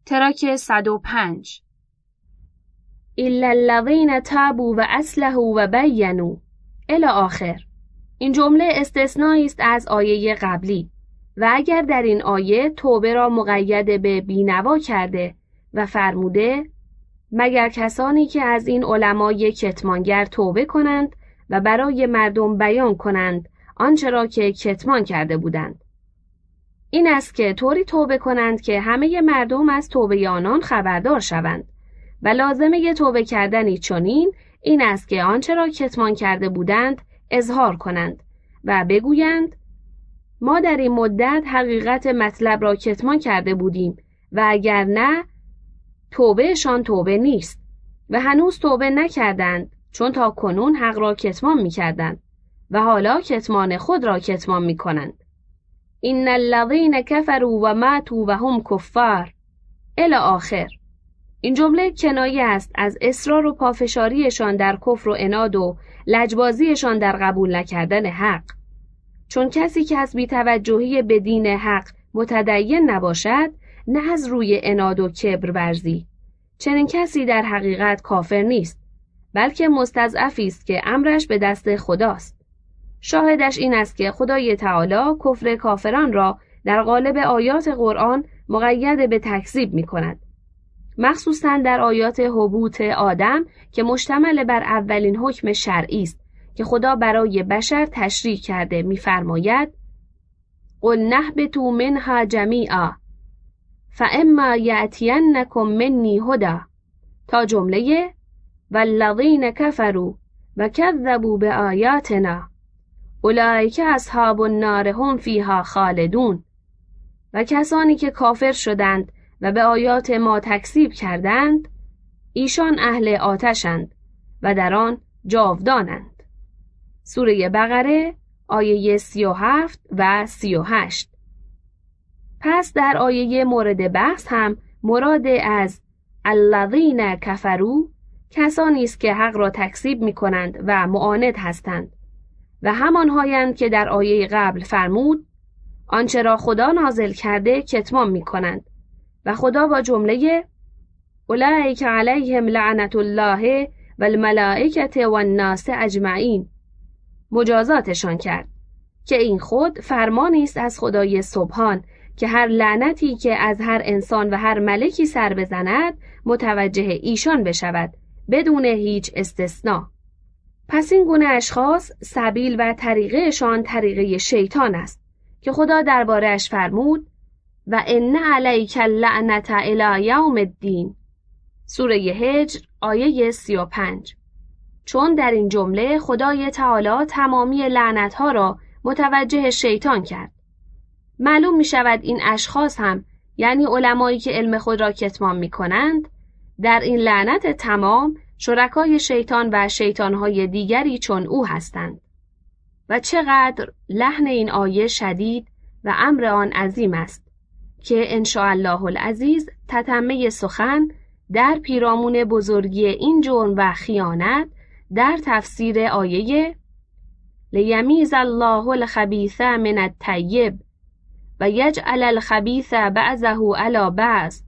تراک 105 إلا الذين تابوا و اصلحوا و بینوا الی آخر. این جمله استثنایی است از آیه قبلی و اگر در این آیه توبه را مقید به بینوا کرده و فرموده مگر کسانی که از این علمای کتمانگر توبه کنند و برای مردم بیان کنند آنچه را که کتمان کرده بودند. این است که طوری توبه کنند که همه مردم از توبه آنان خبردار شوند و لازمه توبه کردنی چنین این است که آنچه را کتمان کرده بودند اظهار کنند و بگویند ما در این مدت حقیقت مطلب را کتمان کرده بودیم و اگر نه توبهشان توبه نیست و هنوز توبه نکردند چون تا کنون حق را کتمان می کردند و حالا کتمان خود را کتمان می کنند. این الذین کفروا و ماتوا و هم کفار الی آخر. این جمله کنایه است از اصرار و پافشاریشان در کفر و عناد و لجبازیشان در قبول نکردن حق. چون کسی که از بی‌توجهی به دین حق متدین نباشد نه از روی عناد و کبر ورزی، چنین کسی در حقیقت کافر نیست بلکه مستضعفی است که امرش به دست خداست. شاهدش این است که خدای تعالی کفر کافران را در قالب آیات قرآن مقید به تکذیب می کند. مخصوصاً در آیات هبوط آدم که مشتمل بر اولین حکم شرعی است که خدا برای بشر تشریع کرده می‌فرماید قل نهبطوا منها جمیعا فاما یأتینکم منی هدی تا جمله والذین کفروا و کذبوا بآیاتنا اولئک اصحاب النار هم فیها خالدون. و کسانی که کافر شدند و به آیات ما تکذیب کردند ایشان اهل آتشند و در آن جاودانند. سوره بقره آیه 37 و 38. پس در آیه مورد بحث هم مراد از الذین کفروا کسانی است که حق را تکذیب می کنند و معاند هستند و همانهایند که در آیه قبل فرمود آنچه را خدا نازل کرده کتمان می کنند و خدا با جمله اولئک علیهم لعنت الله و الملائکة و الناس اجمعین مجازاتشان کرد که این خود فرمانی است از خدای سبحان که هر لعنتی که از هر انسان و هر ملکی سر بزند متوجه ایشان بشود بدون هیچ استثناء. پس این گونه اشخاص سبیل و طریقهشان طریقه شیطان است که خدا درباره‌اش فرمود و ان علیک اللعنة الی یوم الدین. سوره هجر آیه 35. چون در این جمله خدای تعالی تمامی لعنت‌ها را متوجه شیطان کرد. معلوم می شود این اشخاص هم یعنی علمایی که علم خود را کتمان می کنند در این لعنت تمام شرکای شیطان و شیطانهای دیگری چون او هستند. و چقدر لحن این آیه شدید و امر آن عظیم است که انشاءالله العزیز تتمه سخن در پیرامون بزرگی این جرم و خیانت در تفسیر آیه لیمیز الله الخبیث من الطیب و یجعل الخبیث بعضه علی بعض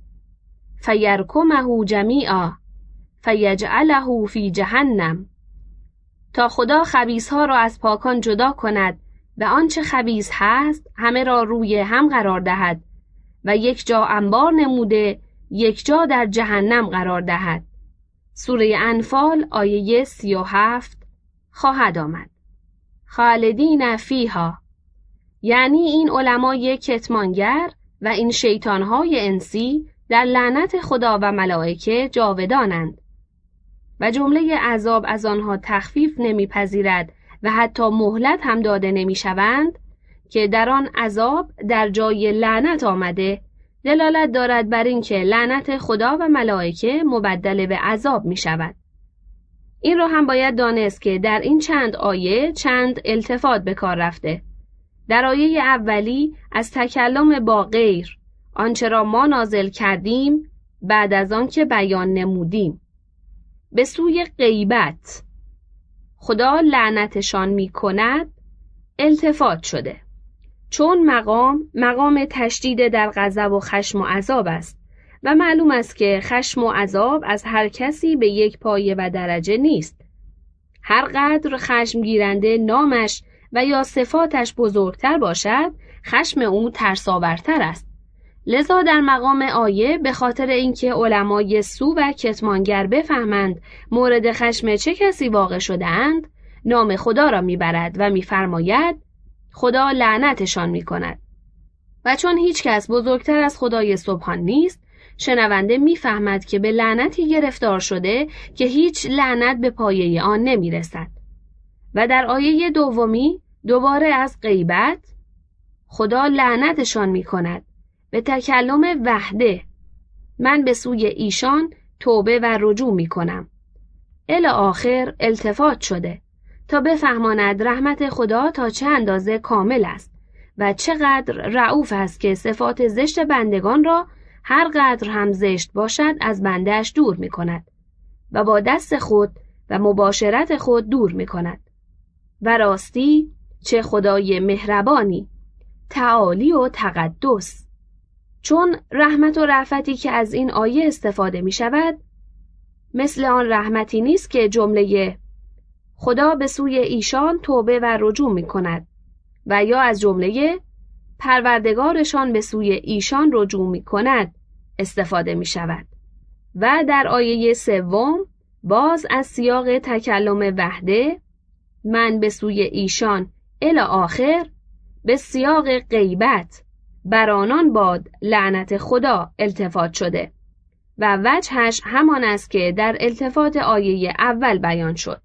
فیرکمه جمیعا فیجعله فی جهنم. تا خدا خبیثها را از پاکان جدا کند و آنچه خبیث هست همه را روی هم قرار دهد و یک جا انبار نموده یک جا در جهنم قرار دهد. سوره انفال آیه 37 خواهد آمد. خالدین فیها، یعنی این علمای کتمانگر و این شیطانهای انسی در لعنت خدا و ملائکه جاودانند و جمله عذاب از آنها تخفیف نمیپذیرد و حتی مهلت هم داده نمیشوند که در آن عذاب در جای لعنت آمده دلالت دارد بر اینکه لعنت خدا و ملائکه مبدل به عذاب می شود. این را هم باید دانست که در این چند آیه چند التفات به کار رفته. در آیه اولی از تکلم با غیر، آنچه را ما نازل کردیم بعد از آن که بیان نمودیم، به سوی غیبت خدا لعنتشان می کند التفات شده. چون مقام تشدید در غضب و خشم و عذاب است و معلوم است که خشم و عذاب از هر کسی به یک پایه و درجه نیست. هر قدر خشم گیرنده نامش و یا صفاتش بزرگتر باشد، خشم او ترساورتر است. لذا در مقام آیه به خاطر اینکه علمای سو و کتمانگر بفهمند مورد خشم چه کسی واقع شده اند، نام خدا را میبرد و میفرماید خدا لعنتشان میکند. و چون هیچ کس بزرگتر از خدای سبحان نیست، شنونده میفهمد که به لعنتی گرفتار شده که هیچ لعنت به پایه آن نمیرسد. و در آیه دومی دوباره از غیبت، خدا لعنتشان میکند، به تکلم وحده، من به سوی ایشان توبه و رجوع میکنم، الی آخر التفات شده تا بفهماند رحمت خدا تا چه اندازه کامل است و چقدر رؤوف است که صفات زشت بندگان را هر قدر هم زشت باشد از بندهش دور می کند و با دست خود و مباشرت خود دور می کند. و راستی چه خدای مهربانی، تعالی و تقدس. چون رحمت و رأفتی که از این آیه استفاده می شود مثل آن رحمتی نیست که جمله خدا به سوی ایشان توبه و رجوع می کند و یا از جمله پروردگارشان به سوی ایشان رجوع می کند استفاده می شود. و در آیه سوم باز از سیاق تکلم وحده، من به سوی ایشان الی آخر، به سیاق غیبت، بر آنان باد لعنت خدا التفات شده و وجهش همان است که در التفات آیه اول بیان شد.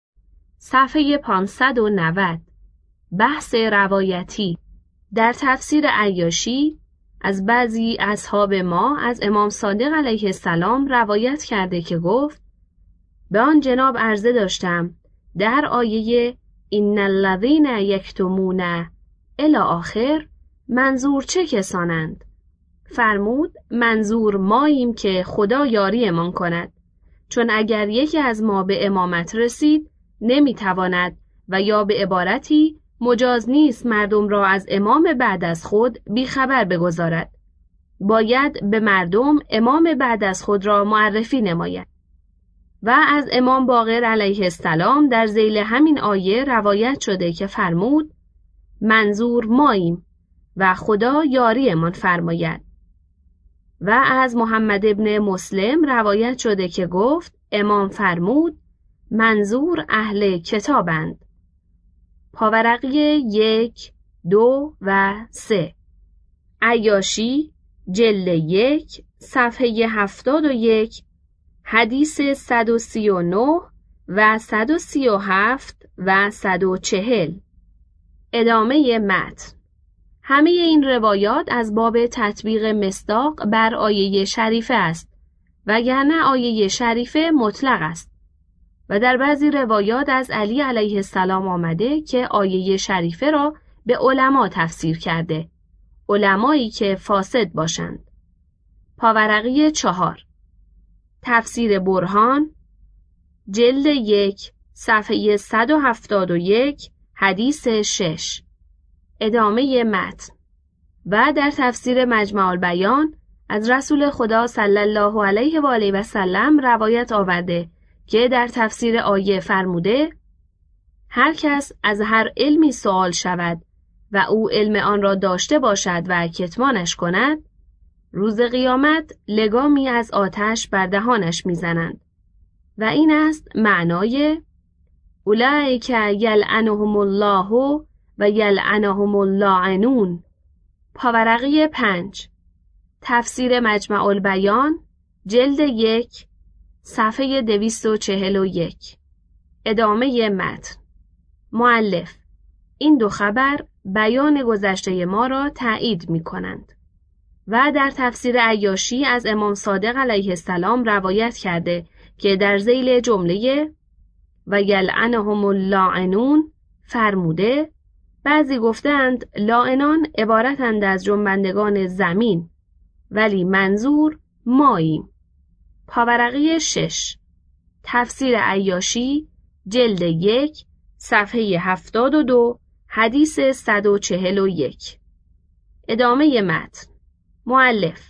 صفحه 590. بحث روایتی. در تفسیر عیاشی از بعضی اصحاب ما از امام صادق علیه السلام روایت کرده که گفت به آن جناب عرضه داشتم در آیه این الذین یکتمون الی آخر منظور چه کسانند؟ فرمود منظور ماییم که خدا یاریمان کند، چون اگر یکی از ما به امامت رسید نمیتواند و یا به عبارتی مجاز نیست مردم را از امام بعد از خود بیخبر بگذارد، باید به مردم امام بعد از خود را معرفی نماید. و از امام باقر علیه السلام در ذیل همین آیه روایت شده که فرمود منظور ماییم و خدا یاریمان فرماید. و از محمد ابن مسلم روایت شده که گفت امام فرمود منظور اهل کتابند. پاورقی 1، 2 و 3. عیاشی جلد 1 صفحه 71 حدیث 139 و 137 و 140. ادامه متن. همه این روایات از باب تطبیق مصداق بر آیه شریفه است، وگرنه آیه شریفه مطلق است. و در بعضی روایات از علی علیه السلام آمده که آیه شریفه را به علما تفسیر کرده، علمایی که فاسد باشند. پاورقی 4. تفسیر برهان جلد 1 صفحه 171 حدیث 6. ادامه متن. و در تفسیر مجمع البیان از رسول خدا صلی الله علیه و آله و سلم روایت آورده که در تفسیر آیه فرموده هر کس از هر علمی سوال شود و او علم آن را داشته باشد و کتمانش کند، روز قیامت لگامی از آتش بر دهانش میزنند. و این است معنای اولئک یلعنهم الله و یلعنهم اللاعنون. پاورقی 5. تفسیر مجمع البیان جلد 1 صفحه 241. ادامه متن. مؤلف این دو خبر بیان گذشته ما را تایید می کنند. و در تفسیر عیاشی از امام صادق علیه السلام روایت کرده که در ذیل جمله و یلعنهم اللاعنون فرموده بعضی گفتند لاعنان عبارتند از جنبندگان زمین، ولی منظور ماییم. پاورقی 6. تفسیر عیاشی جلد 1 صفحه 72 حدیث 141. ادامه متن. مؤلف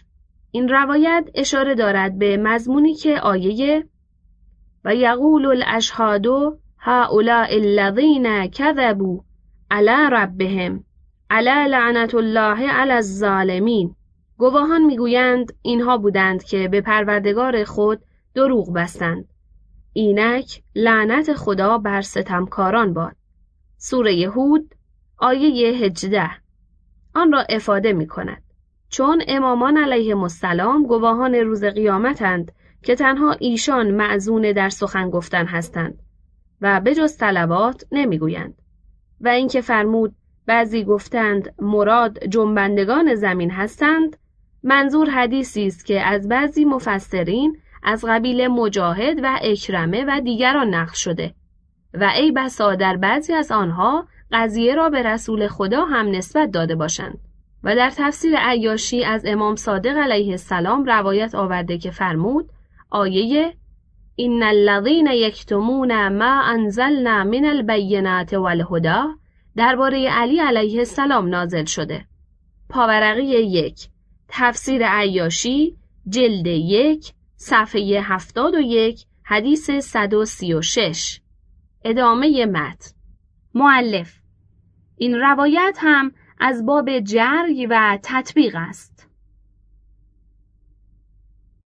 این روایت اشاره دارد به مضمونی که آیه و یقول الاشهاد هؤلاء الذین کذبوا علی ربهم علی لعنت الله علی الظالمین. گواهان میگویند اینها بودند که به پروردگار خود دروغ بستند. اینک لعنت خدا بر ستمکاران باد. سوره هود آیه 18 آن را افاده می کند. چون امامان علیهم السلام گواهان روز قیامتند که تنها ایشان مأذون در سخن گفتن هستند و به جز صلوات نمیگویند. و اینکه فرمود بعضی گفتند مراد جنبندگان زمین هستند، منظور حدیثی است که از بعضی مفسرین از قبیل مجاهد و اکرمه و دیگران نقل شده و ای بسا در بعضی از آنها قضیه را به رسول خدا هم نسبت داده باشند. و در تفسیر عیاشی از امام صادق علیه السلام روایت آورده که فرمود آیه ان الذین یکتمون ما انزلنا من البینات والهدی درباره علی علیه السلام نازل شده. پاورقی 1 تفسیر عیاشی جلد 1 صفحه 71 حدیث 136. ادامه متن. مؤلف: این روایت هم از باب جری و تطبیق است.